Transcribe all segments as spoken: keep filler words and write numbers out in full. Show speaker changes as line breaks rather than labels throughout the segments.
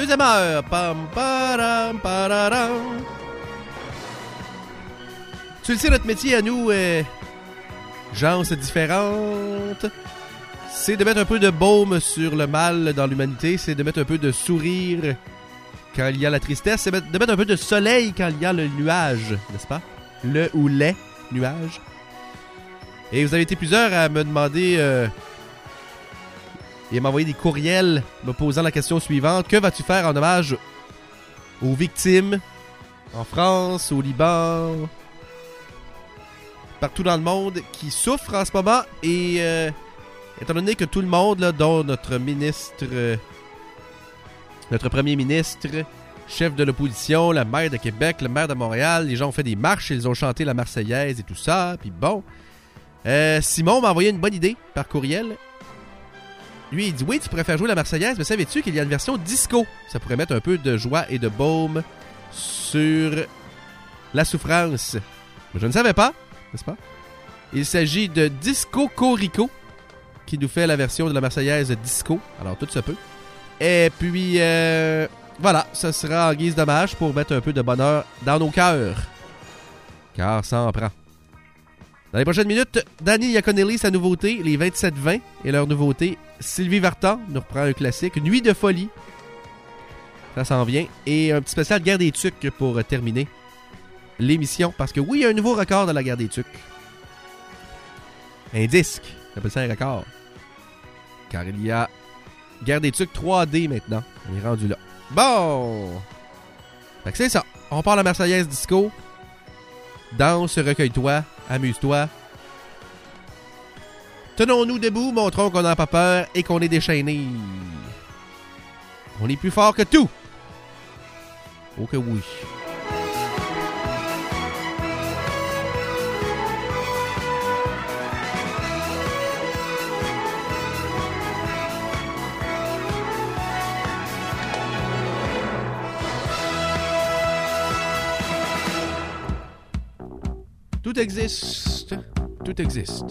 Deuxième heure. Pam, param, pararam. Tu le sais, notre métier à nous, euh, gens différentes, c'est de mettre un peu de baume sur le mal dans l'humanité, c'est de mettre un peu de sourire quand il y a la tristesse, c'est de mettre un peu de soleil quand il y a le nuage, n'est-ce pas? Le ou les nuages. Et vous avez été plusieurs à me demander euh, et à m'envoyer des courriels me posant la question suivante. Que vas-tu faire en hommage aux victimes en France, au Liban, partout dans le monde qui souffrent en ce moment? Et euh, étant donné que tout le monde, là, dont notre ministre, euh, notre premier ministre, chef de l'opposition, la maire de Québec, le maire de Montréal, les gens ont fait des marches, ils ont chanté la Marseillaise et tout ça, puis bon. Euh, Simon m'a envoyé une bonne idée par courriel. Lui, il dit, oui, tu pourrais faire jouer la Marseillaise, mais savais-tu qu'il y a une version disco? Ça pourrait mettre un peu de joie et de baume sur la souffrance. Mais je ne savais pas, n'est-ce pas? Il s'agit de Disco Corico, qui nous fait la version de la Marseillaise disco. Alors, tout se peut. Et puis, euh, voilà, ce sera en guise d'hommage pour mettre un peu de bonheur dans nos cœurs. Car ça en prend. Dans les prochaines minutes, Danny Iaconelli, sa nouveauté, les vingt-sept vingt et leur nouveauté. Sylvie Vartan nous reprend un classique, Nuit de folie. Ça s'en vient. Et un petit spécial Guerre des Tucs pour terminer l'émission. Parce que oui, il y a un nouveau record dans la Guerre des Tucs. Un disque. On appelle ça un record. Car il y a Guerre des Tucs trois D maintenant. On est rendu là. Bon! Fait que c'est ça. On part la Marseillaise disco. Danse, recueille-toi, amuse-toi. Tenons-nous debout, montrons qu'on n'a pas peur et qu'on est déchaînés. On est plus fort que tout. Oh que oui. Tout existe. Tout existe.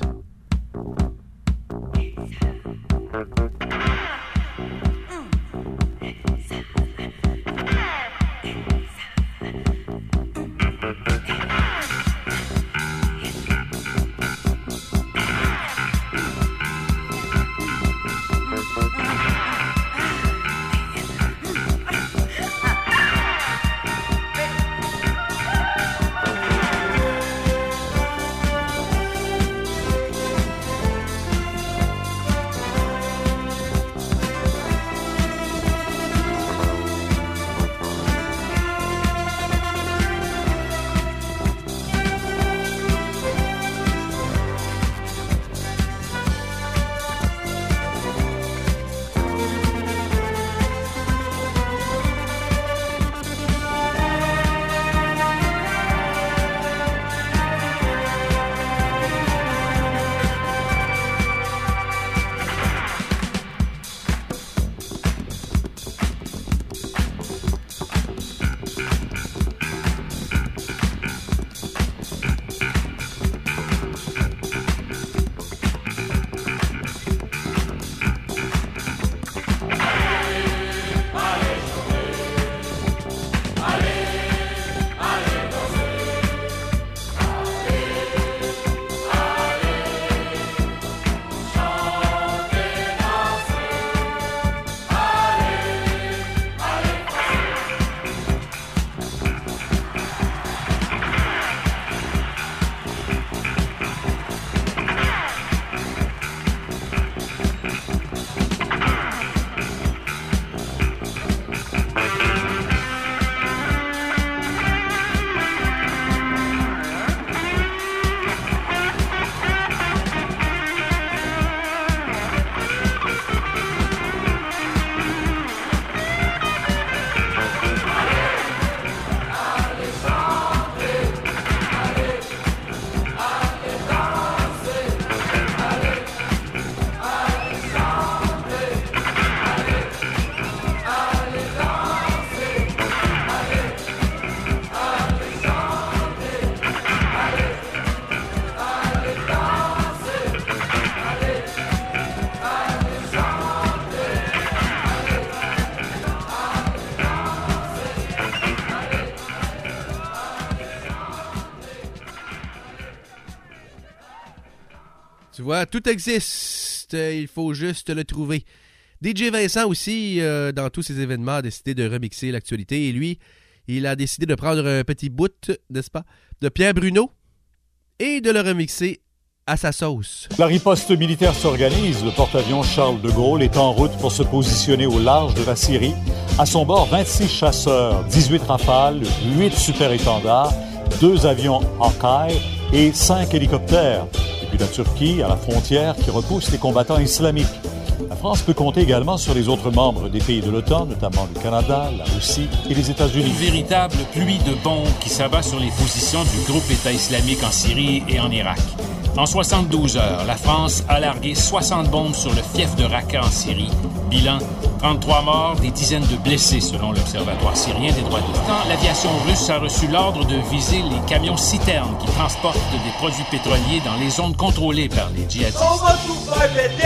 Tu vois, tout existe. Il faut juste le trouver. D J Vincent aussi, euh, dans tous ces événements, a décidé de remixer l'actualité. Et lui, il a décidé de prendre un petit bout, n'est-ce pas, de Pierre Bruno et de le remixer à sa sauce.
La riposte militaire s'organise. Le porte-avions Charles de Gaulle est en route pour se positionner au large de la Syrie. À son bord, vingt-six chasseurs, dix-huit Rafales, huit super-étendards, deux avions Hawkeye et cinq hélicoptères. Et puis la Turquie, à la frontière, qui repousse les combattants islamiques. La France peut compter également sur les autres membres des pays de l'OTAN, notamment le Canada, la Russie et les États-Unis.
Une véritable pluie de bombes qui s'abat sur les positions du groupe État islamique en Syrie et en Irak. En soixante-douze heures, la France a largué soixante bombes sur le fief de Raqqa en Syrie. Bilan, trente-trois morts, des dizaines de blessés selon l'Observatoire syrien des droits de l'homme. L'aviation russe a reçu l'ordre de viser les camions-citernes qui transportent des produits pétroliers dans les zones contrôlées par les djihadistes.
On va tout répéter.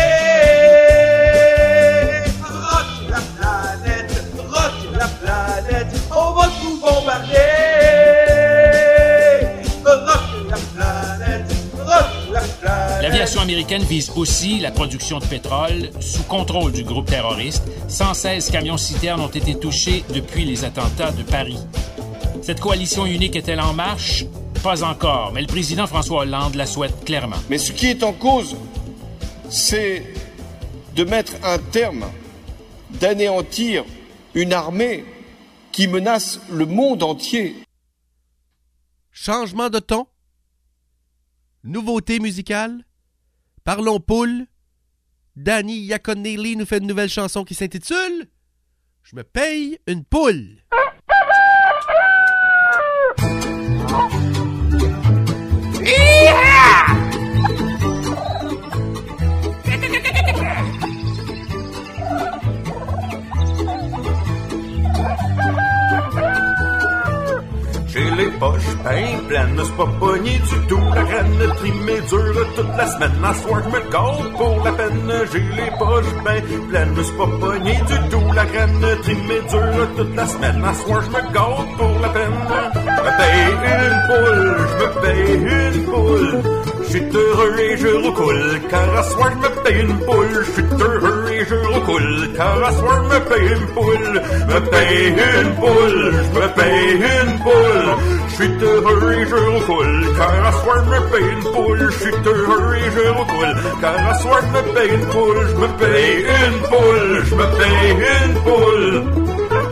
Rock la planète, rock la planète, on va tout bombarder. Rock la planète, rock la planète.
L'aviation américaine vise aussi la production de pétrole sous contrôle du groupe terroriste. cent seize camions-citernes ont été touchés depuis les attentats de Paris. Cette coalition unique est-elle en marche? Pas encore, mais le président François Hollande la souhaite clairement.
Mais ce qui est en cause, c'est de mettre un terme, d'anéantir une armée qui menace le monde entier.
Changement de ton. Nouveauté musicale. Parlons poule. Danny Iaconelli nous fait une nouvelle chanson qui s'intitule « Je me paye une poule ».
J'ai les poches bien pleines, c'est pas pogné du tout. La graine trimée dure toute la semaine. À soir, je me gâte pour la peine. J'ai les poches bien pleines, c'est pas pogné du tout. La graine trimée dure toute la semaine. À soir, je me gâte pour la peine. Je me paye une poule, je me paye une poule. Je suis heureux et je roucoule, car à soir je me paye une poule. Je suis heureux et je roucoule, car à soir je me paye une poule. Me paye une poule, je me paye une poule. Je suis heureux et je roucoule, car à soir je me paye une poule. Je suis heureux et je roucoule, car à soir je me paye une poule. Je me paye une poule, je me paye une poule.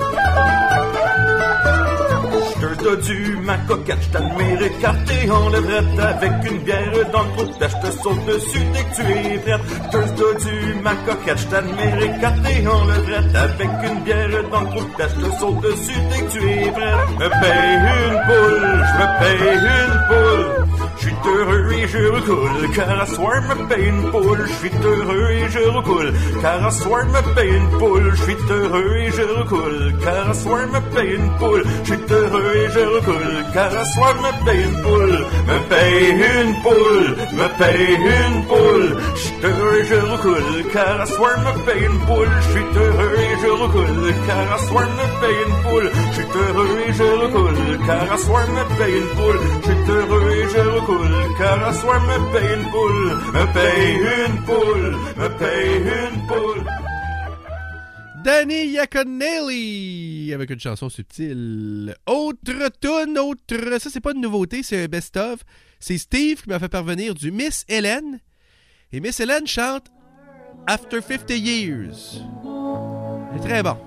T'as du ma coquette, j't'admire écarté en levrette. Avec une bière dans le trou de je te saute dessus dès que tu es prête. T'as du ma coquette, j't'admire écarté en levrette. Avec une bière dans le trou de je te saute dessus dès que tu es prête. Me paye une poule, j'me paye une poule. J'suis heureux et je recoule, car à soir me paye une poule. J'suis heureux et je recoule, car à soir me paye une poule. J'suis heureux et je recoule, car à soir me paye une poule. J'suis heureux et je recoule, car à soir me paye une poule. Me paye une poule, me paye une poule. J'suis heureux et je recoule, car à soir me paye une poule. J'suis heureux et je recoule, car à soir me paye une poule. J'suis heureux et je recoule, car à soir me paye une poule. J'suis heureux et je recoule, car à soir me paye une poule. Me paye une poule, me paye une poule.
Danny Iaconelli avec une chanson subtile. Autre tune, autre... Ça, c'est pas une nouveauté, c'est un best-of. C'est Steve qui m'a fait parvenir du Miss Hélène. Et Miss Hélène chante After fifty years. C'est très bon.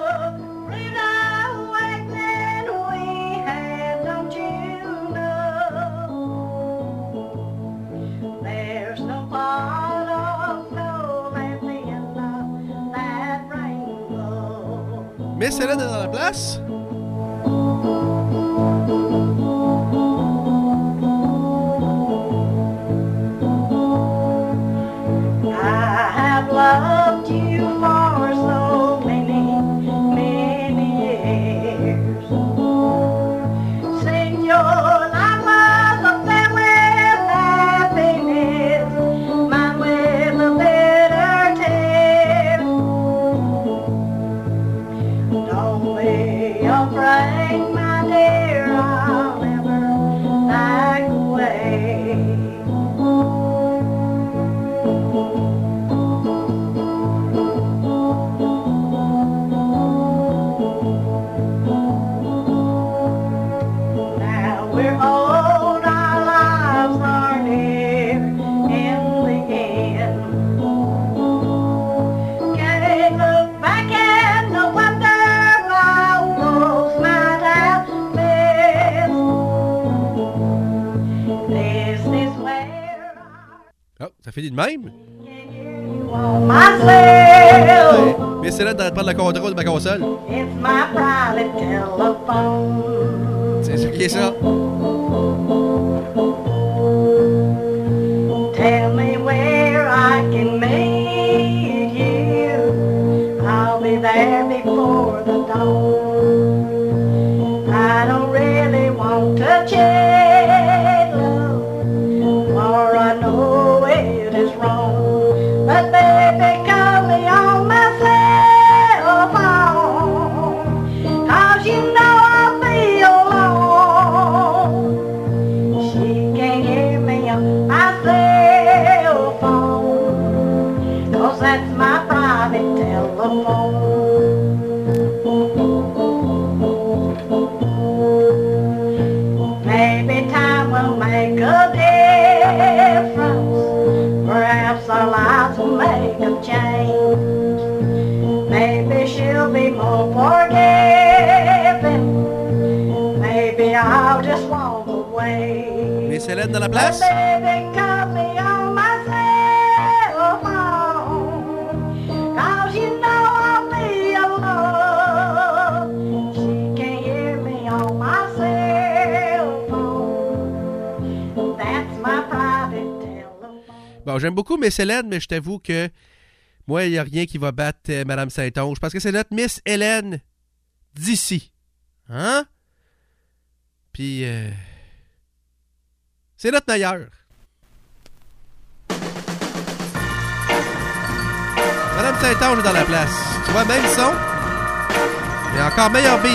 Miss Hélène est dans la place.
I have loved you for so many, many years. Senor, I was a man with happiness, mine with a bitter taste. Don't lay
Ça finit de même.
myself.
Mais c'est là de prendre le contrôle de ma console.
It's my private telephone.
C'est ce qui est ça.
Tell me where I can meet you. I'll be there before the dawn. I don't really want to change love, for I know it is wrong. But baby, call me on my cell phone, 'cause you know I feel alone. She can't hear me on my cell phone, 'cause that's my private telephone. Maybe time will make a difference. Perhaps our lives will make a change. Maybe she'll be more forgiving. Maybe I'll just walk away.
Miss Hélène dans la place?
But baby, call me on my cell phone, 'cause you know I'll be alone. She can't hear me on my cell phone. That's my private telephone.
Bon, j'aime beaucoup Miss Hélène, mais je t'avoue que moi, il n'y a rien qui va battre euh, Madame Saint-Onge, parce que c'est notre Miss Hélène d'ici. Hein? Puis, euh, c'est notre meilleure. Madame Saint-Onge est dans la place. Tu vois, même son, mais encore meilleur beat.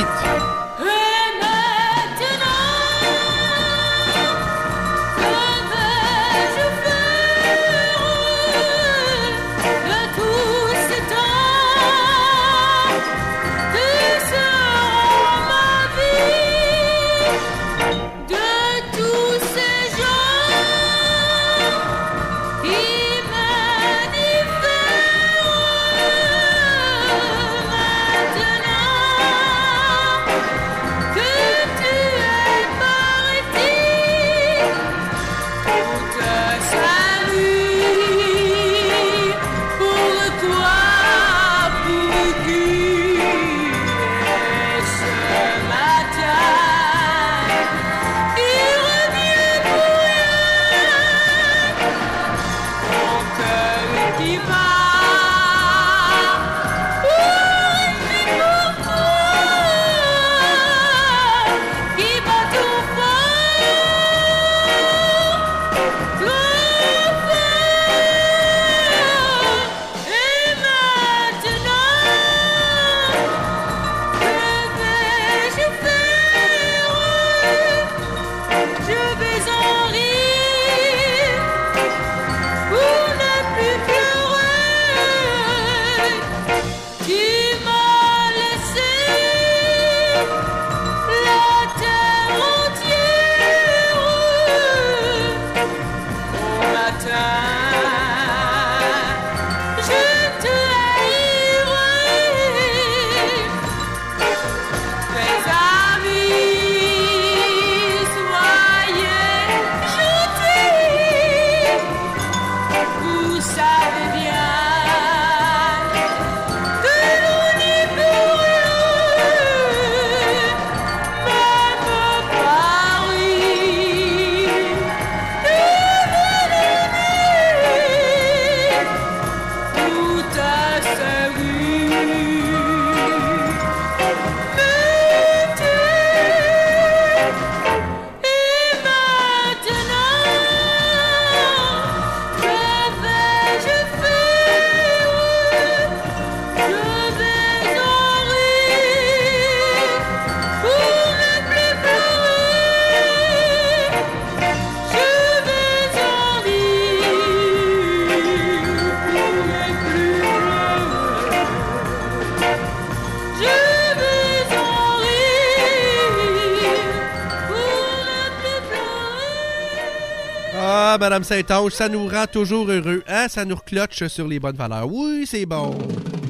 Madame Saint-Onge, ça nous rend toujours heureux, hein? Ça nous recloche sur les bonnes valeurs. Oui, c'est bon.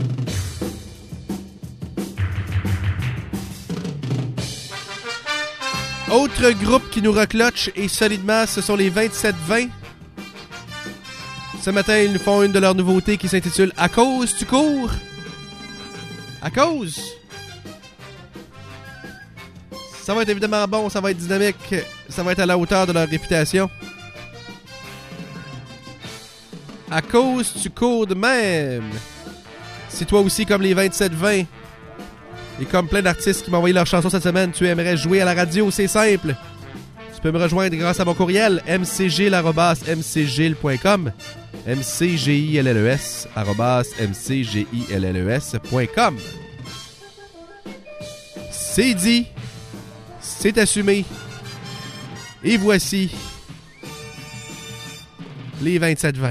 Autre groupe qui nous recloche et solidement, ce sont les vingt-sept vingt. Ce matin, ils nous font une de leurs nouveautés qui s'intitule « À cause tu cours ». À cause. Ça va être évidemment bon, ça va être dynamique, ça va être à la hauteur de leur réputation. À cause tu cours de même. Si toi aussi, comme les vingt-sept vingt, et comme plein d'artistes qui m'ont envoyé leur chanson cette semaine, tu aimerais jouer à la radio, c'est simple. Tu peux me rejoindre grâce à mon courriel m c gilles arobase m c gilles point com m c g i l l e s arobase m c g i l l e s point com. C'est dit, c'est assumé, et voici les vingt-sept vingt.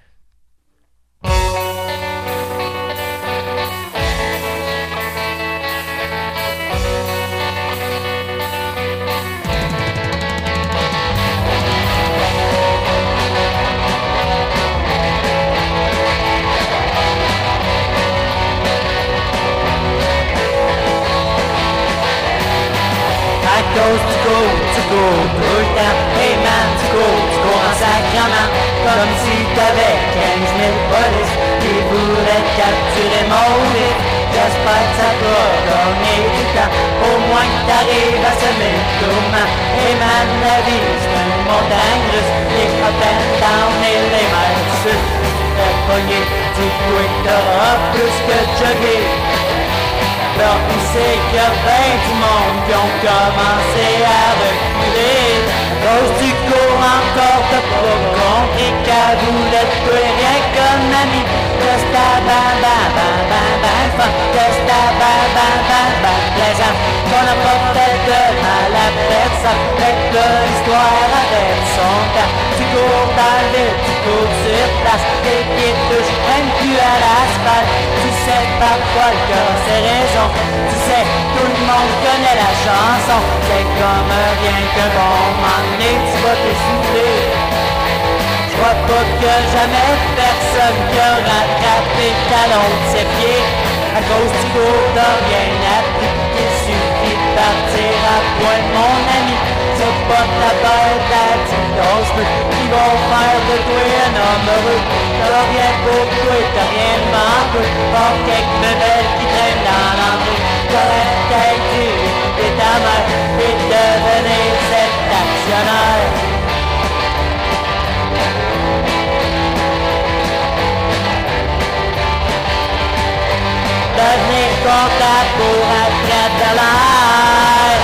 À cause tu cours, tu cours tout le temps. Hey man, tu cours, tu cours en sacrament. Comme si t'avais quinze mille polices qui voulaient te capturer maudit. J'espère que ça t'a donné du temps, au moins que t'arrives à semer le tourment. Hey man, la vie c'est une montagne russe, les crottins down et les mers du sud. T'es pogné, dis-toi que t'auras plus que jogger. Alors où c'est qu'il y a ben du monde qui ont commencé à reculer. Cause du cours encore t'as pas compris qu'elle voulait te tuer rien comme ami. Teste à ban ban ban ban ban fun, teste à ban ban ban ban plaisant. Qu'on n'a pas fait de mal à personne, fait que l'histoire arrête son temps. Tu cours dans le vide, tu cours sur place, tes pieds touchent même plus à l'asphalte. Tu sais parfois le cœur c'est raison. Tu sais, tout le monde connaît la chanson. C'est comme rien que bon moment donné, tu vas t'essouffler. J'crois pas que jamais personne qui a rattrapé le talon de ses pieds. À cause du cours t'as rien appris, il suffit de partir à point, mon ami. C'est pas ta bête à dix peu qui vont faire de toi un homme heureux. T'as rien pour toi, t'as rien de manqueux. Or quelques bebelles qui traînent dans l'entrée. T'aurais peut-être dû écouter ta mère et devenir cet actionnaire. Devenir comptable pour attraper de l'air.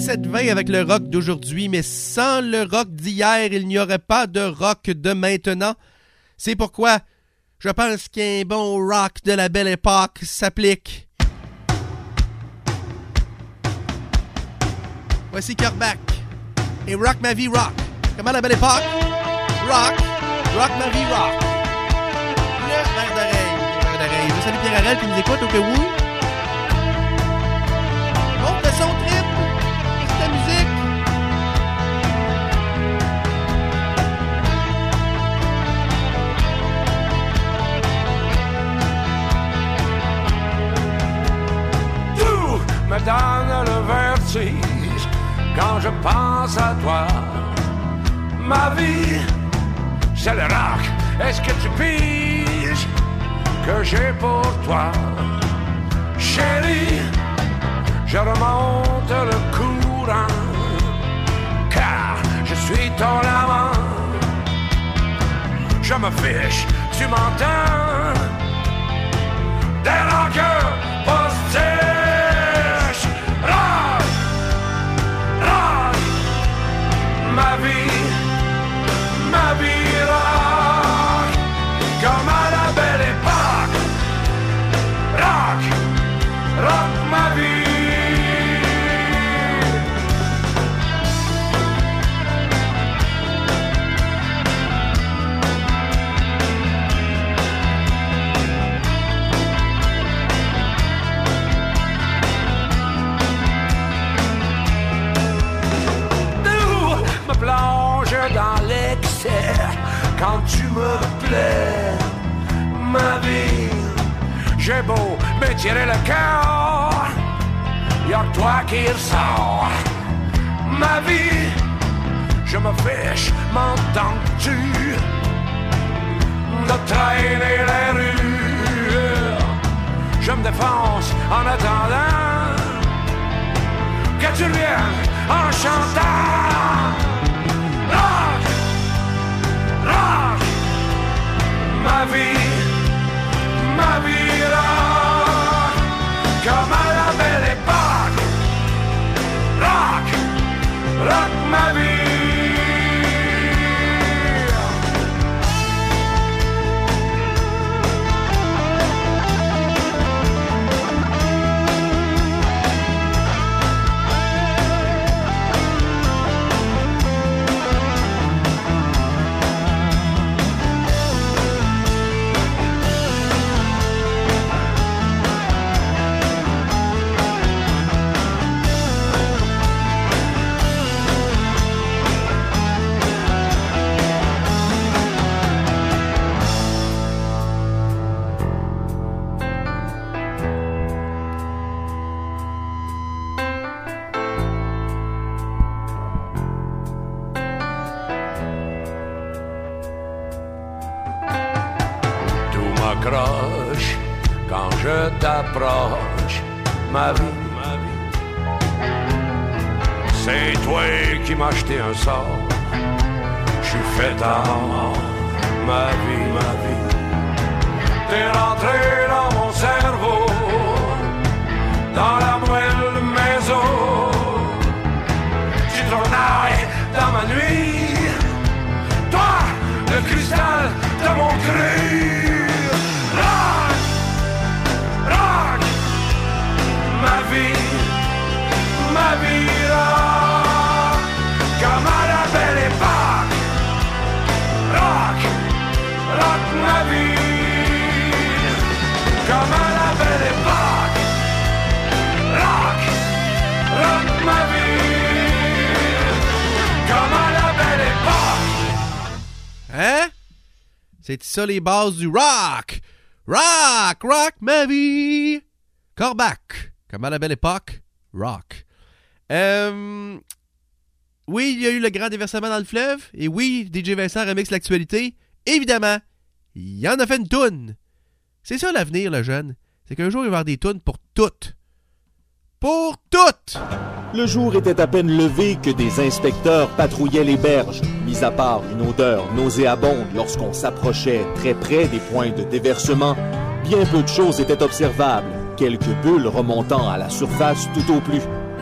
dix-sept vingt avec le rock d'aujourd'hui, mais sans le rock d'hier, il n'y aurait pas de rock de maintenant. C'est pourquoi je pense qu'un bon rock de la belle époque s'applique. Voici Kerback et Rock Ma Vie Rock. Comment la belle époque? Rock, Rock Ma Vie Rock. Le verre d'oreille, le verre d'oreille. Je salue Pierre Harel qui nous écoute au cas où. Monte le son trip. C'est ta musique.
Tout me donne le vertige quand je pense à toi. Ma vie, c'est le rock. Est-ce que tu piges que j'ai pour toi? Chérie, je remonte le courant, car je suis ton amant. Je me fiche, tu m'entends? Des rockers postiches. Rock, rock, ma vie, ma vie rock, comme à la belle époque. Rock, rock ma vie. Plonge dans l'excès quand tu me plais, ma vie. J'ai beau me tirer le cœur, y'a que toi qui ressort. Ma vie, je me fiche, m'entends-tu, de traîner les rues. Je me défonce en attendant que tu reviennes en chantant. Rock, rock, ma vie, ma vie rock, comme à la belle époque. Rock, rock ma vie. Quand je t'approche, ma vie, ma vie, c'est toi qui m'as acheté un sort. Je suis fait à mort, ma vie, ma vie. T'es rentré dans mon cerveau, dans la moelle de mes os. Tu tournailles dans ma nuit, toi, le cristal de mon cri. Ma vie, ma vie rock, comme à la belle époque. Rock, rock ma vie, comme à la belle époque. Rock, rock ma vie, comme à la belle époque.
Hein? C'est ça les bases du rock. Rock, rock ma vie. Kerback. Comme à la belle époque, rock. Euh, oui, il y a eu le grand déversement dans le fleuve. Et oui, D J Vincent remixe l'actualité. Évidemment, il en a fait une toune. C'est ça l'avenir, le jeune. C'est qu'un jour, il va y avoir des tounes pour toutes. Pour toutes!
Le jour était à peine levé que des inspecteurs patrouillaient les berges. Mis à part une odeur nauséabonde lorsqu'on s'approchait très près des points de déversement, bien peu de choses étaient observables. Quelques bulles remontant à la surface tout au plus.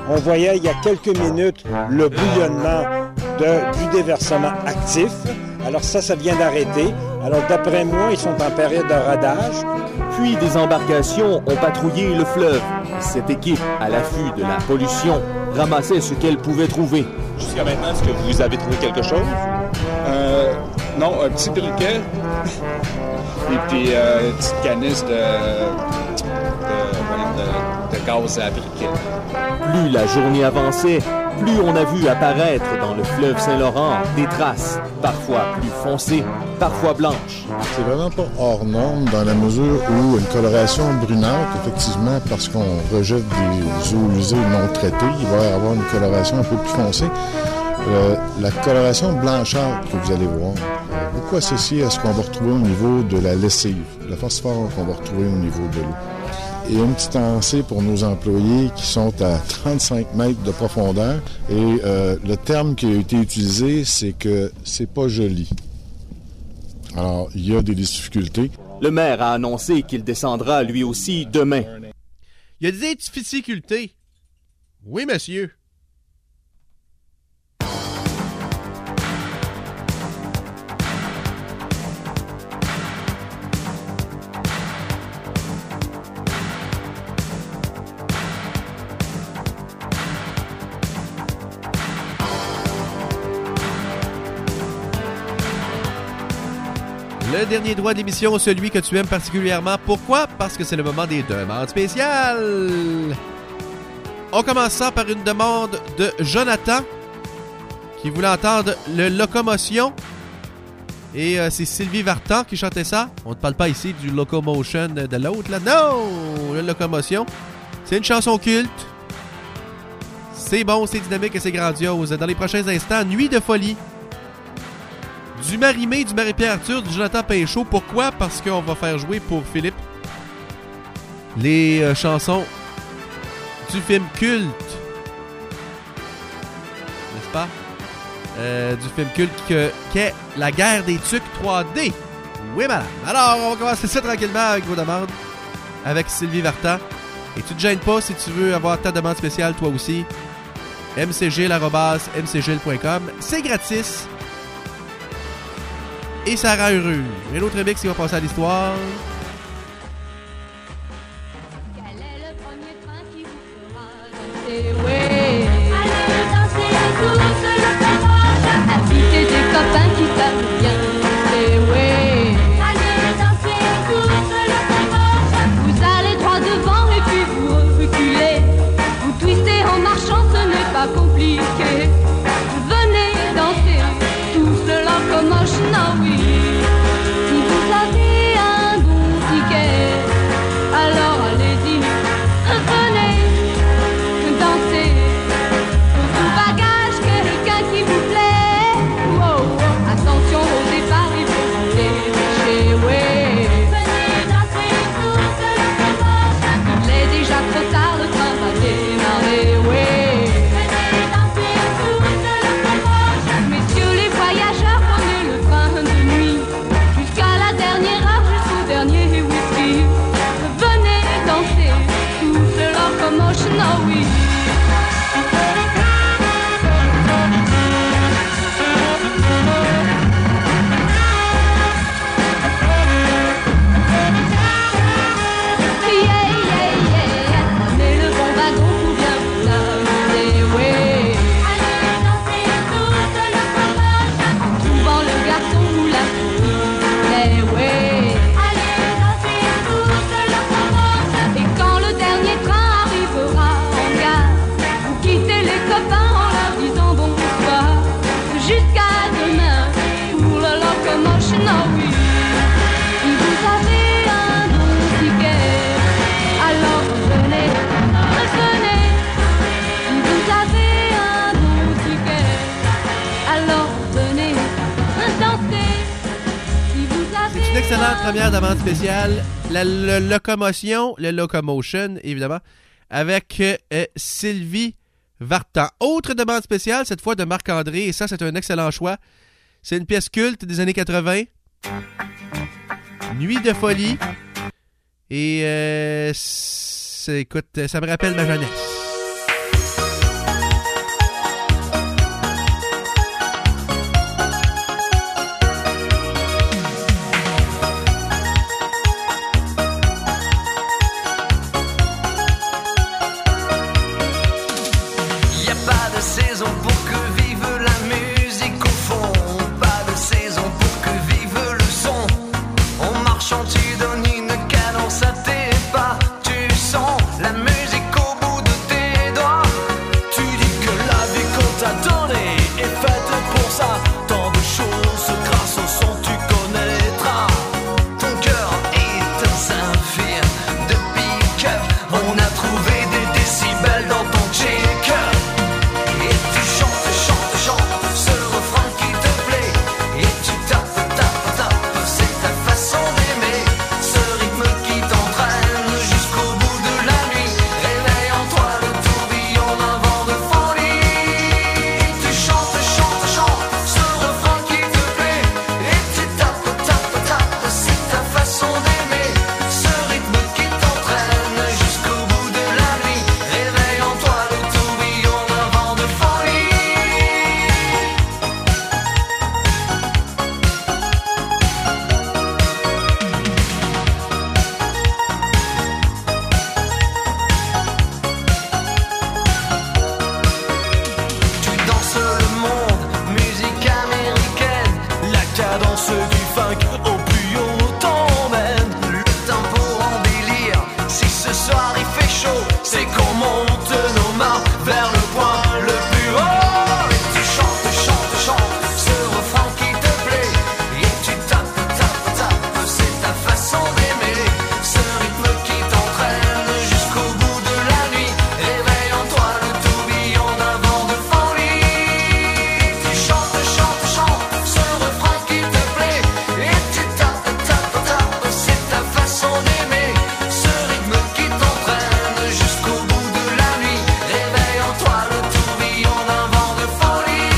On voyait il y a quelques minutes le bouillonnement de, du déversement actif. Alors ça, ça vient d'arrêter. Alors d'après moi, ils sont en période de radage.
Puis des embarcations ont patrouillé le fleuve. Cette équipe, à l'affût de la pollution, ramassait ce qu'elle pouvait trouver.
Jusqu'à maintenant, est-ce que vous avez trouvé quelque chose?
Euh, non, un petit briquet. Et puis euh, une petite canisse de, de, voyons, de, de gaz à briquet.
Plus la journée avançait, plus on a vu apparaître dans le fleuve Saint-Laurent des traces, parfois plus foncées, parfois blanches.
C'est vraiment pas hors norme dans la mesure où une coloration brunâtre, effectivement, parce qu'on rejette des eaux usées non traitées, il va y avoir une coloration un peu plus foncée. Euh, la coloration blanchâtre que vous allez voir, euh, beaucoup associée à ce qu'on va retrouver au niveau de la lessive, le phosphore qu'on va retrouver au niveau de l'eau. Et une petite pensée pour nos employés qui sont à trente-cinq mètres de profondeur. Et euh, le terme qui a été utilisé, c'est que c'est pas joli. Alors, il y a des difficultés.
Le maire a annoncé qu'il descendra lui aussi demain.
Il y a des difficultés. Oui, monsieur. Le dernier droit d'émission, celui que tu aimes particulièrement. Pourquoi? Parce que c'est le moment des demandes spéciales. On commence ça par une demande de Jonathan qui voulait entendre le Locomotion. Et euh, c'est Sylvie Vartan qui chantait ça. On ne parle pas ici du Locomotion de l'autre, là. Non! Le Locomotion. C'est une chanson culte. C'est bon, c'est dynamique et c'est grandiose. Dans les prochains instants, Nuit de folie. Du Marie-Mé, du Marie-Pierre Arthur, du Jonathan Pinchot. Pourquoi? Parce qu'on va faire jouer pour Philippe les euh, chansons du film culte. N'est-ce pas? Euh, du film culte que, qu'est La guerre des tucs trois D. Oui, madame. Alors, on va commencer ça tranquillement avec vos demandes. Avec Sylvie Vartan. Et tu te gênes pas si tu veux avoir ta demande spéciale toi aussi. m c g l arobase m c g l point com. C'est gratis. Et ça rend heureux. Un autre mix qui va passer à l'histoire.
Quel est le premier train qui vous fera danser? Ouais. Allez danser tous le fromage. Invitez des copains qui savent bien danser. Ouais. Allez danser tous le fromage. Vous allez droit devant et puis vous reculez. Vous twistez en marchant, ce n'est pas compliqué. Venez danser tous le Locomotion, ah oui. Si vous avez un bon ticket, alors allez-y, venez danser. Pour tout bagage, quelqu'un qui vous plaît. Wow, attention au départ, il faut vous dépêcher, ouais. Venez danser tous le Locomotion. Il est déjà trop tard, le train va démarrer, ouais. Venez danser tous le Locomotion. Messieurs les voyageurs, prenez le train de nuit. Jusqu'à la dernière heure, jusqu'au dernier whisky. Venez danser tous le Locomotion, oh oui. Yeah, yeah, yeah. Prenez le bon wagon pour bien vous amuser, ouais. Allez danser tous le Locomotion. En trouvant le garçon ou la fille, eh ouais. Allez danser tous le Locomotion. Et quand le dernier train arrivera en gare, vous quittez les copains en leur disant bonsoir. Jusqu'à demain pour le Locomotion, oh oui. Si vous avez un bon ticket, alors venez, venez. Si vous avez un bon ticket, alors venez danser. Si vous avez
C'est une excellente première demande spéciale. La, la Locomotion, le Locomotion, évidemment, avec euh, Sylvie Vartan. Autre demande spéciale, cette fois de Marc-André, et ça, c'est un excellent choix. C'est une pièce culte des années quatre-vingts. Nuit de folie. Et, euh, c'est, écoute, ça me rappelle ma jeunesse.
saison pour que vive la musique au fond. Pas de saison pour que vive le son. En marchant tu donnes une cadence à tes pas. Tu sens la musique au bout de tes doigts. Tu dis que la vie qu'on t'a donnée est faite pour ça. Tant de choses grâce au son tu connaîtras. Ton cœur est un saphir de pick-up. On a trouvé des décibels dans ton check-up. Et tu chantes, chantes, chantes ce refrain qui te plaît. Et tu tapes, tapes, tapes, c'est ta façon d'aimer. Ce rythme qui t'entraîne jusqu'au bout de la nuit. Réveille en toi le tourbillon d'un vent de folie. Tu chantes, chantes, chantes ce refrain qui te plaît. Et tu tapes, tapes, tapes, c'est ta façon d'aimer. Ce rythme qui t'entraîne jusqu'au bout de la nuit. Réveille en toi le tourbillon d'un vent de folie. Tu danses le monde, musique américaine. La cadence du funk au plus haut t'emmène. Le tempo en délire. Si ce soir il fait chaud, c'est qu'on monte nos mains vers le point le plus haut. Et tu chantes, chantes, chantes ce refrain qui te plaît. Et tu tapes, tapes, tapes, c'est ta façon d'aimer. Ce rythme qui t'entraîne jusqu'au bout de la nuit. Réveille en toi le tourbillon d'un vent de folie. Tu chantes, chantes, chantes ce refrain qui te plaît. Et tu tapes, tapes, tapes, c'est ta façon d'aimer. Ce rythme qui t'entraîne jusqu'au bout de la nuit. Réveille en toi le tourbillon d'un vent de folie.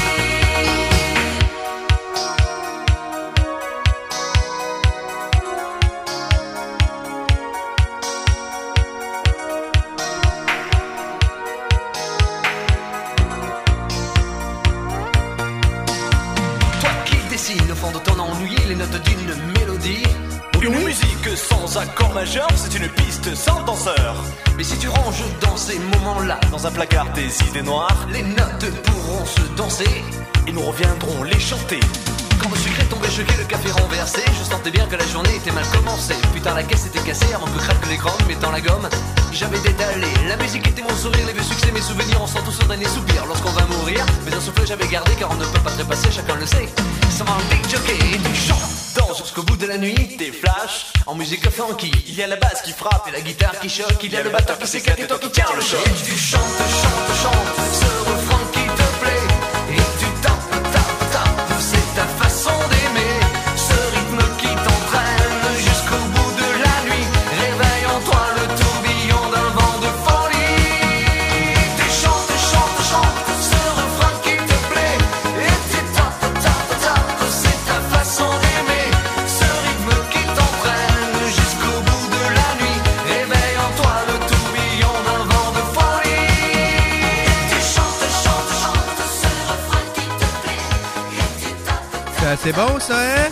Toi qui dessines au fond de ton ennui les notes d'une mélodie.
Une musique sans accord majeur, c'est une piste sans danseur.
Mais si tu ranges dans ces moments-là
Dans un placard tes idées noires,
les notes pourront se danser.
et nous reviendrons les chanter.
Quand le sucre est tombé, choqué, le café renversé, je sentais bien que la journée était mal commencée. Putain, la caisse était cassée avant que craque l'écran, mettant la gomme. J'avais détalé, la musique était mon sourire, les vieux succès, mes souvenirs, on sent tous un dernier soupir lorsqu'on va mourir. Mais un souffle j'avais gardé car on ne peut pas trépasser, chacun le sait. Ça va un big jockey, et tu chantes, danses jusqu'au bout de la nuit.
Des flashs
En musique funky,
il y a la basse qui frappe
et la guitare qui choque, il y a le batteur qui s'éclate et toi qui tiens le choc. Et tu chantes, chantes, chantes ce refrain qui te plaît. Et tu tapes, tapes, tapes, c'est ta façon d'aimer. Ce rythme qui t'entraîne jusqu'au bout de la nuit. Réveille en toi le tourbillon d'un vent de folie. Tu chantes, chantes, chantes ce refrain qui te plaît. Et tu tapes, tapes, tapes, c'est ta façon d'aimer. Ce rythme qui t'entraîne jusqu'au bout de la nuit. Réveille en toi le tourbillon d'un vent de folie. Tu chantes, chantes, chantes ce refrain qui te plaît. Et tu tapes,
C'est assez bon, ça, hein?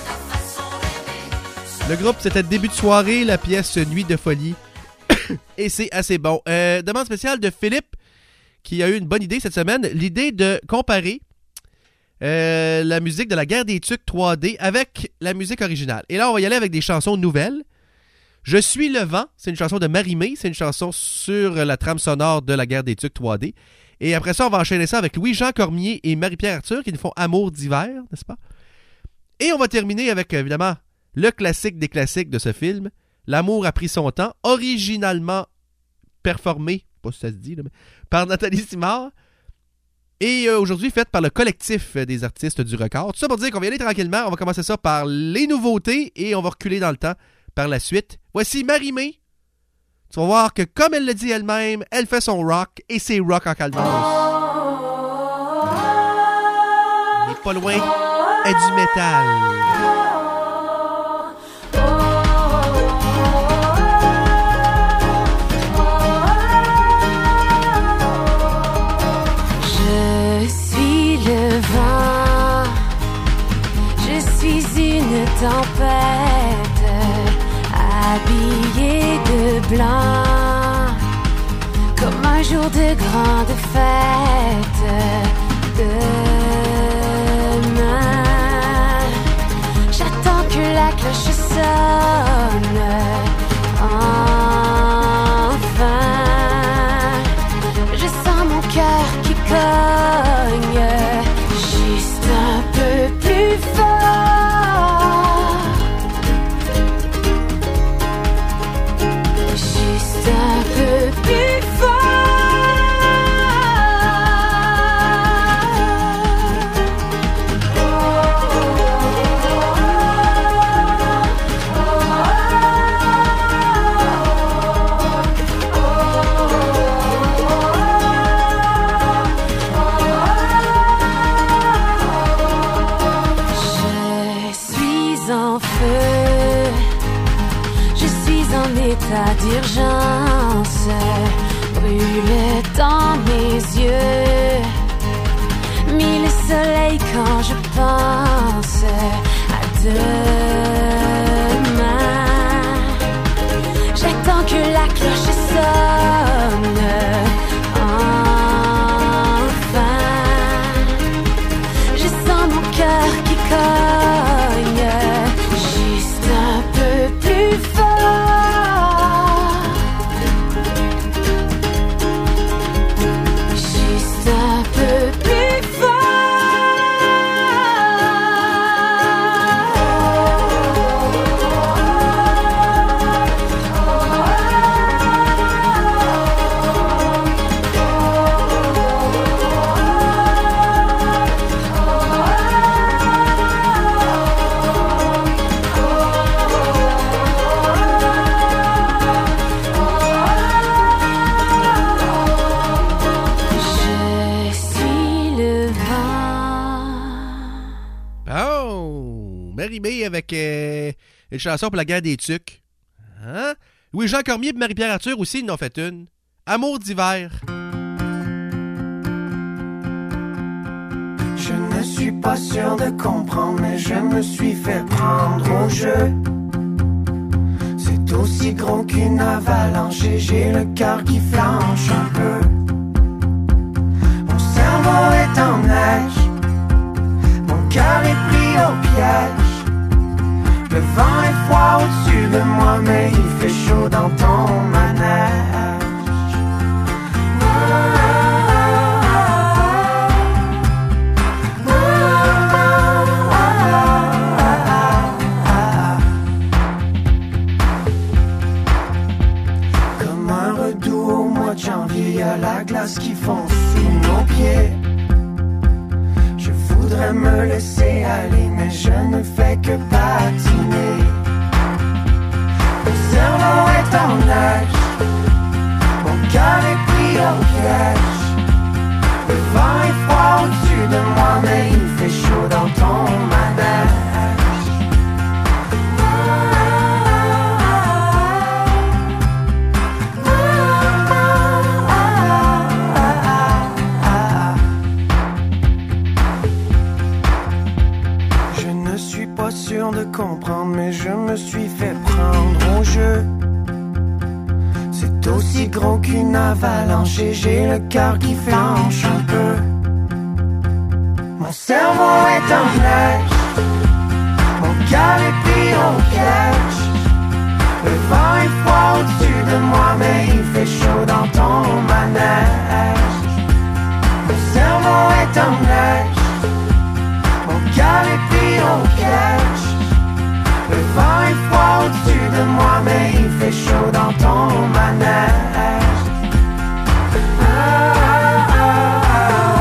Le groupe, c'était début de soirée, la pièce Nuit de folie. Et c'est assez bon. Euh, demande spéciale de Philippe, qui a eu une bonne idée cette semaine. L'idée de comparer euh, la musique de la Guerre des Tucs trois D avec la musique originale. Et là, on va y aller avec des chansons nouvelles. Je suis le vent, c'est une chanson de Marie-Mé. C'est une chanson sur la trame sonore de la Guerre des Tucs trois D. Et après ça, on va enchaîner ça avec Louis-Jean Cormier et Marie-Pierre Arthur qui nous font Amour d'hiver, n'est-ce pas? Et on va terminer avec, évidemment, le classique des classiques de ce film, L'amour a pris son temps, originalement performé, pas si ça se dit, là, mais, par Nathalie Simard, et euh, aujourd'hui faite par le collectif des artistes du record. Tout ça pour dire qu'on va y aller tranquillement. On va commencer ça par les nouveautés et on va reculer dans le temps par la suite. Voici Marie-Mé. Tu vas voir que, comme elle le dit elle-même, elle fait son rock et c'est rock en calmos. Il est pas loin, est du métal.
Je suis le vent, je suis une tempête, habillée de blanc, comme un jour de grande fête. pas d'urgence brûle dans mes yeux. Mille soleils quand je pense à demain. J'attends que la cloche sonne enfin. Je sens mon cœur qui cogne juste un peu plus fort. Juste un peu plus fort.
Marie-Mé avec euh, une chanson pour la guerre des tucs. Hein? Louis-Jean Cormier et Marie-Pierre Arthur aussi, ils en ont fait une. Amour d'hiver.
Je ne suis pas sûr de comprendre, mais je me suis fait prendre au jeu. C'est aussi gros qu'une avalanche et j'ai le cœur qui flanche un peu. Mon cerveau est en neige, mon cœur est pris au piège. Le vent est froid au-dessus de moi, mais il fait chaud dans ton manège. Ah, ah, ah, comme un redout au mois de janvier, y a la glace qui fond sous nos pieds. Je voudrais me laisser aller, mais je ne fais que patiner. Mon cerveau est en neige, mon cœur est pris au piège. Le vent est froid au-dessus de moi, mais il fait chaud dans ton manège. Sûr de comprendre, mais je me suis fait prendre au jeu. C'est aussi gros qu'une avalanche et j'ai le cœur qui flanche un peu. Mon cerveau est en neige, mon cœur est pris au piège. Le vent est froid au-dessus de moi, mais il fait chaud dans ton manège. Mon cerveau est en neige, mon cœur est pris au piège. Le vent est froid au-dessus de moi, mais il fait chaud dans ton manège. Ah, ah, ah,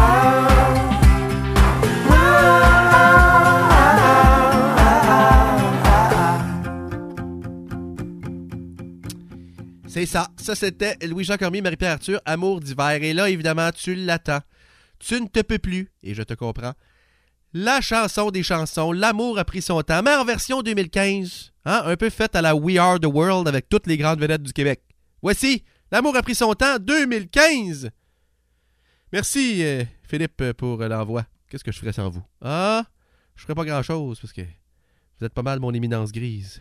C'est ça. Ça, c'était Louis-Jean Cormier, Marie-Pierre Arthur, Amour d'hiver. Et là, évidemment, tu l'attends. Tu ne te peux plus, et je te comprends. La chanson des chansons, L'amour a pris son temps, mais en version deux mille quinze, hein, un peu faite à la We Are the World avec toutes les grandes vedettes du Québec. Voici, L'amour a pris son temps, deux mille quinze. Merci, euh, Philippe, pour euh, l'envoi. Qu'est-ce que je ferais sans vous? Ah, je ferais pas grand-chose, parce que vous êtes pas mal mon éminence grise.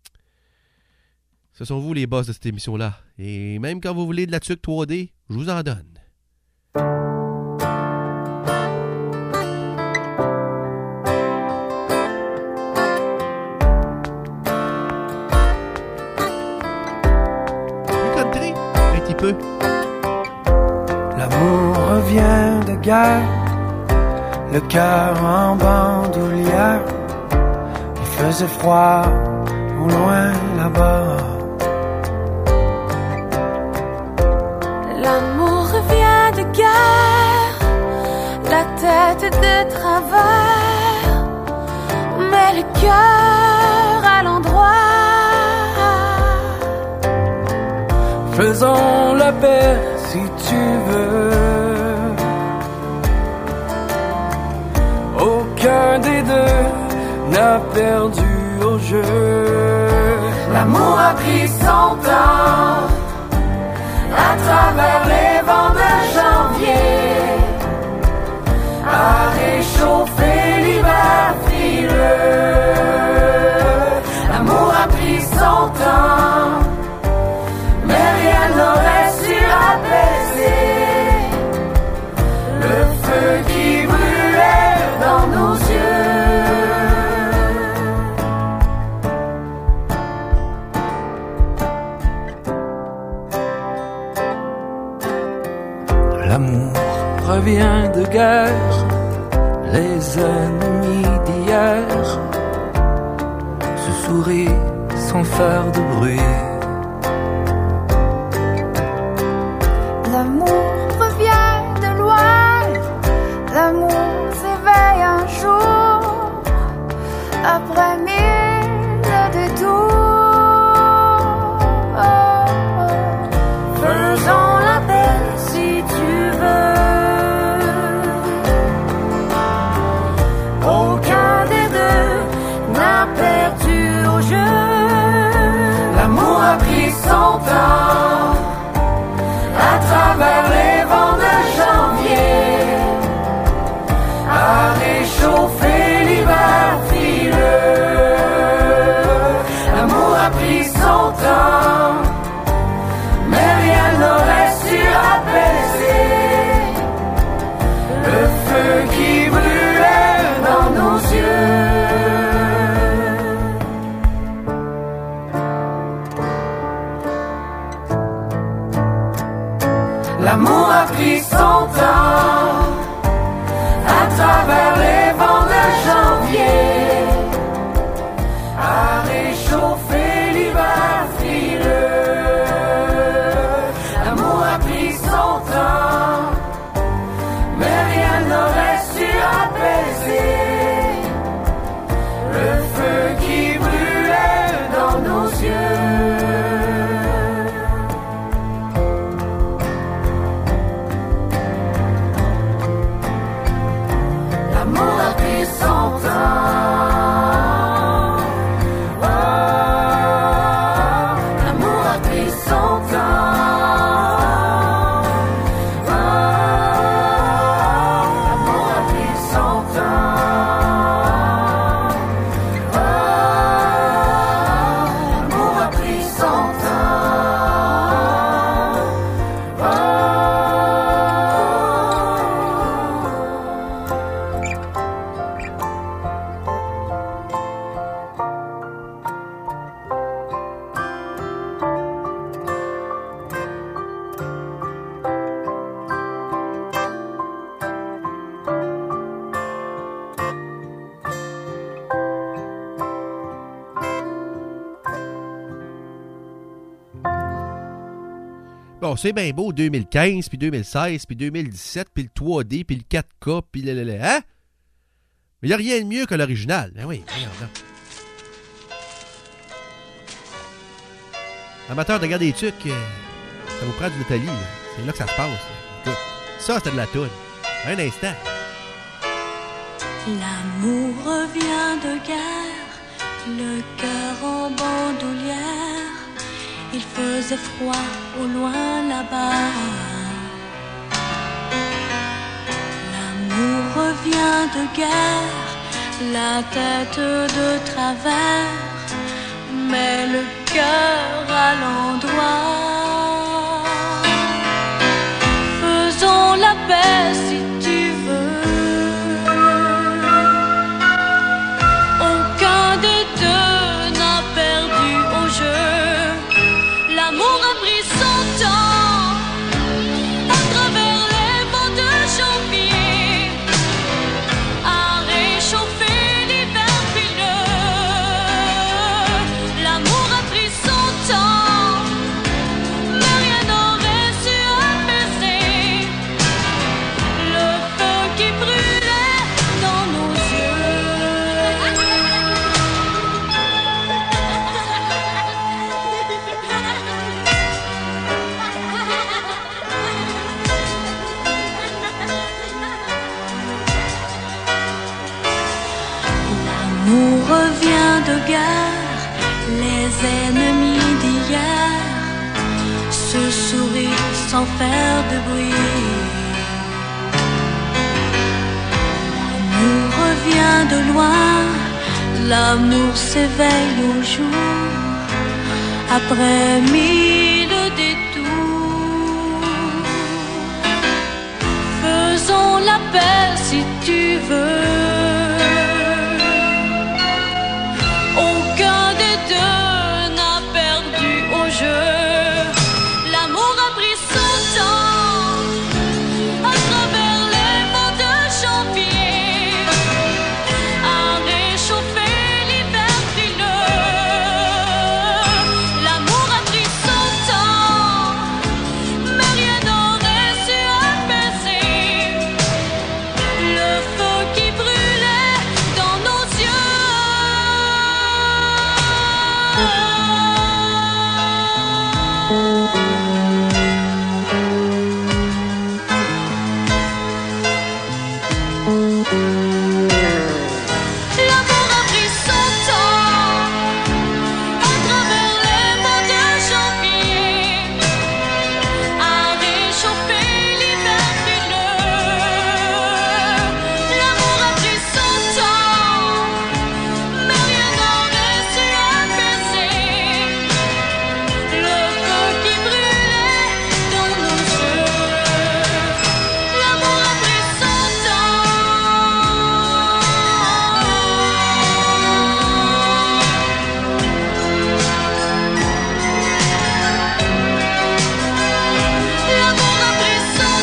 Ce sont vous les boss de cette émission-là. Et même quand vous voulez de la tuque trois D, je vous en donne. Peu.
L'amour revient de guerre, le cœur en bandoulière. Il faisait froid au loin là-bas.
L'amour revient de guerre, la tête de travers, mais le cœur à l'endroit.
Faisons la paix si tu veux. Aucun des deux n'a perdu au jeu. L'amour a pris son temps à travers les vents de janvier, à réchauffer l'hiver frileux. L'amour a pris son temps, mais rien n'aurait su apaiser le feu qui brûlait dans nos yeux.
L'amour revient de guerre, les ennemis d'hier se sourient sans faire de bruit.
L'amour revient de loin, l'amour s'éveille un jour, après mille détours. Faisons la paix si tu veux, aucun des deux n'a perdu au jeu.
L'amour a pris son temps à travers les vents de janvier, à réchauffer l'hiver frileux. L'amour a pris son temps, mais rien n'aurait su apaiser le feu qui brûlait dans nos yeux. L'amour a pris son temps à travers les vents de janvier, à réchauffer l'hiver frileux. L'amour a pris son temps, mais rien n'aurait su apaiser le feu qui brûlait dans nos yeux. L'amour a pris son temps. Oh, l'amour a pris son temps. Oh, l'amour a pris son temps. Oh, l'amour a pris son temps. Oh.
Bon, c'est bien beau deux mille quinze, puis deux mille seize, puis deux mille dix-sept, puis le trois D, puis le quatre K, puis le... le, le hein? Mais il n'y a rien de mieux que l'original. Ben oui, regarde là. Amateur de regarder des trucs, euh, ça vous prend du Nathalie, là. C'est là que ça se passe. Là. Écoute, ça, c'était de la toune. Un instant.
L'amour revient de guerre, le cœur en bandoulière. Il faisait froid au loin là-bas. L'amour revient de guerre, la tête de travers, mais le cœur à l'endroit. Faisons la paix si tu veux. Aucun des deux n'a perdu au jeu. L'amour a pris son temps à travers les vents de janvier, à réchauffer l'hiver frileux. L'amour a pris son temps, mais rien n'aurait su apaiser le feu qui brûlait dans nos L'amour revient de guerre, Les ennemis d'hier se sourient sans faire de bruit. L'amour revient de loin, l'amour s'éveille au jour. Après mille détours, faisons la paix si tu veux. Aucun des deux n'a perdu au jeu. L'amour a pris son temps à travers les monts de janvier, à réchauffer l'hiver frileux. L'amour a pris son temps, mais rien n'aurait su apaiser le feu qui brûlait dans nos yeux. L'amour a pris son temps à travers les monts de janvier, à réchauffer l'hiver frileux. L'amour a pris son temps, mais rien n'aurait su apaiser le feu qui brûlait dans nos yeux. L'amour a pris son temps. L'amour a pris son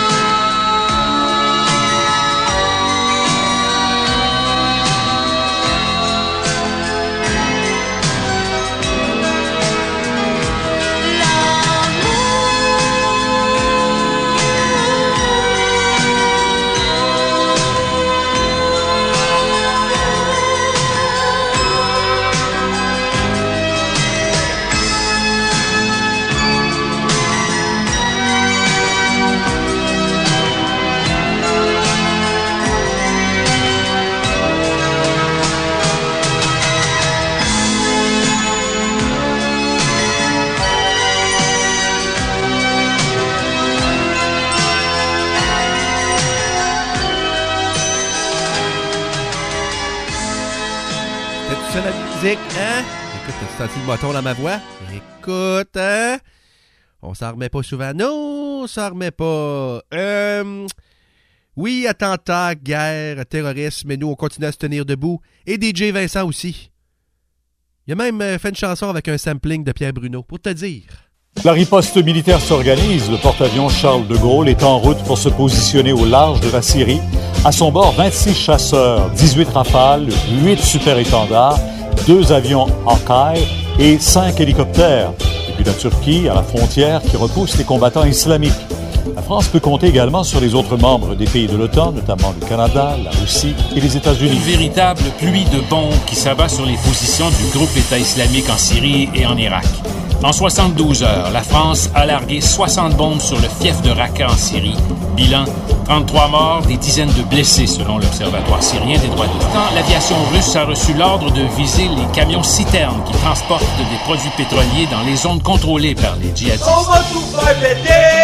C'était tout ça la musique, hein? Écoute, t'as senti le moton dans ma voix? Écoute, hein? On s'en remet pas souvent. Non, on s'en remet pas. Euh... Oui, attentat, guerre, terrorisme, mais nous, on continue à se tenir debout. Et D J Vincent aussi. Il a même euh, fait une chanson avec un sampling de Pierre Bruno, pour te dire.
La riposte militaire s'organise. Le porte-avions Charles de Gaulle est en route pour se positionner au large de la Syrie. À son bord, vingt-six chasseurs, dix-huit Rafales, huit super-étendards, deux avions Hawkeye et cinq hélicoptères. Et puis la Turquie, à la frontière, qui repousse les combattants islamiques. La France peut compter également sur les autres membres des pays de l'OTAN, notamment le Canada, la Russie et les États-Unis.
Une véritable pluie de bombes qui s'abat sur les positions du groupe État islamique en Syrie et en Irak. En soixante-douze heures, la France a largué soixante bombes sur le fief de Raqqa en Syrie. Bilan, trente-trois morts, des dizaines de blessés selon l'Observatoire syrien des droits de l'homme. Quand l'aviation russe a reçu l'ordre de viser les camions-citernes qui transportent des produits pétroliers dans les zones contrôlées par les djihadistes.
On va tout faire péter.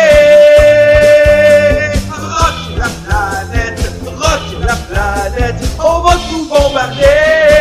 Rock la planète, rock la planète, on va tout bombarder.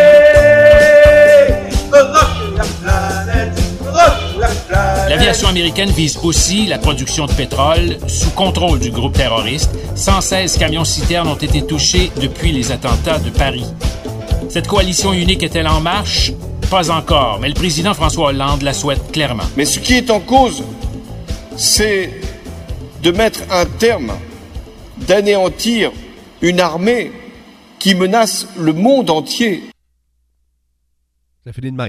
Rock la planète, rock la planète.
L'aviation américaine vise aussi la production de pétrole sous contrôle du groupe terroriste. cent seize camions-citernes ont été touchés depuis les attentats de Paris. Cette coalition unique est-elle en marche? Pas encore, mais le président François Hollande la souhaite clairement.
Mais ce qui est en cause, c'est de mettre un terme, d'anéantir une armée qui menace le monde entier.
Ça finit de même.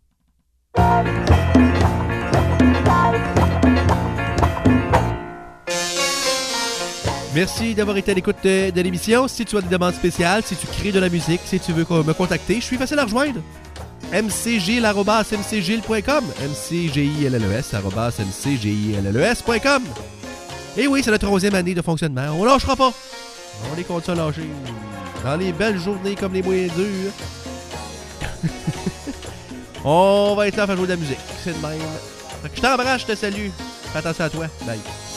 Merci d'avoir été à l'écoute de, de l'émission. Si tu as des demandes spéciales, si tu crées de la musique, si tu veux me contacter, je suis facile à rejoindre. m c gilles arobase m c gilles point com m c g i l l e s arobase m c g i l l e s point com. Et oui, c'est la troisième année de fonctionnement. On lâchera pas. On est contre ça lâcher. Dans les belles journées comme les moins dures. On va être là à faire jouer de la musique. C'est de même. Fait que je t'embrasse, je te salue. Fais attention à toi. Bye.